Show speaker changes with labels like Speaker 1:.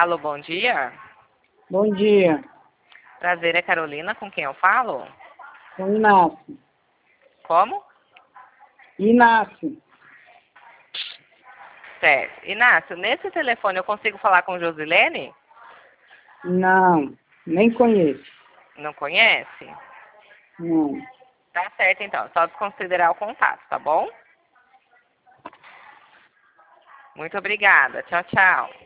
Speaker 1: Alô, bom dia.
Speaker 2: Bom dia,
Speaker 1: Prazer, é Carolina, com quem eu falo?
Speaker 2: com Inácio.
Speaker 1: Como?
Speaker 2: Inácio,
Speaker 1: Certo. Inácio, nesse telefone eu consigo falar com Josilene?
Speaker 2: não, nem conheço.
Speaker 1: Não conhece?
Speaker 2: Não.
Speaker 1: Tá certo, então. Só desconsiderar o contato, tá bom? Muito obrigada. Tchau, tchau.